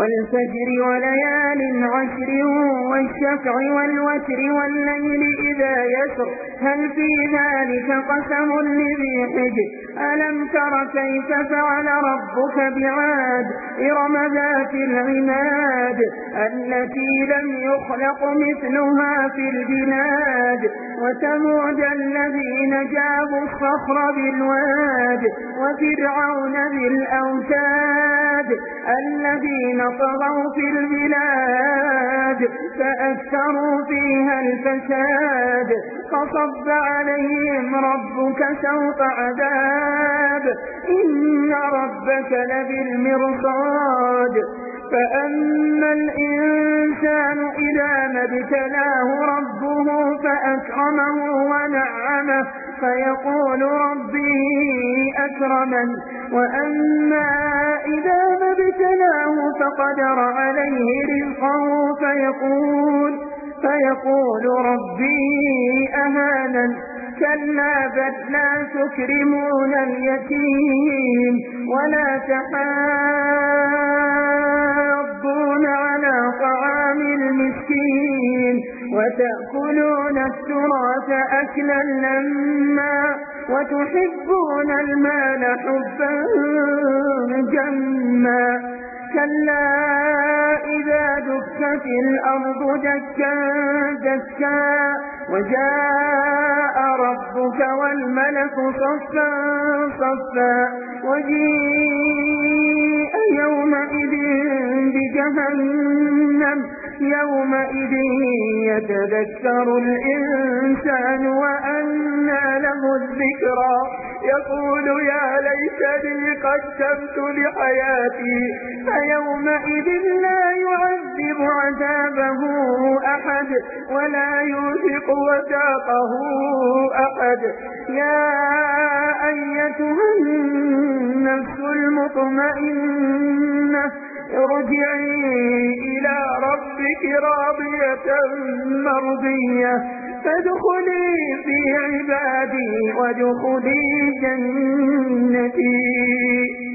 والفجر وليال عشر والشفع والوتر والليل إذا يسر هل في ذلك قسم لذي حجر ألم تر كيف فعل ربك بعاد إرم ذات العماد التي لم يخلق مثلها في البلاد وثمود الذين جابوا الصخر بالواد وفرعون ذي الأوتاد الذين طغوا في البلاد فأكثروا فيها الفساد فصب عليهم ربك سوط عذاب إن ربك لبالمرصاد فأما الإنسان إذا ما ابتلاه ربه فأكرمه ونعمه فيقول ربي أكرمن وأما إذا ما ابتلاه فقدر عليه رزقه فيقول ربي أهانن كلا بل لا تكرمون اليتيم ولا تحاضون على طعام المسكين وتأكلون التراث أكلا لما وتحبون المال حبا جما كلا إذا دكت الأرض دكا دكا وجاء ربك والملك صفا صفا وجيء يومئذ بجهنم يومئذ يتذكر الإنسان وأنى له الذكرى يقول يا ليتني قدمت لحياتي فيومئذ لا يعذب عذابه أحد ولا يوثق وثاقه أحد يا أيتها النفس المطمئنة ارجعي إلى ربك راضية مرضية فادخلي في عبادي وادخلي جنتي.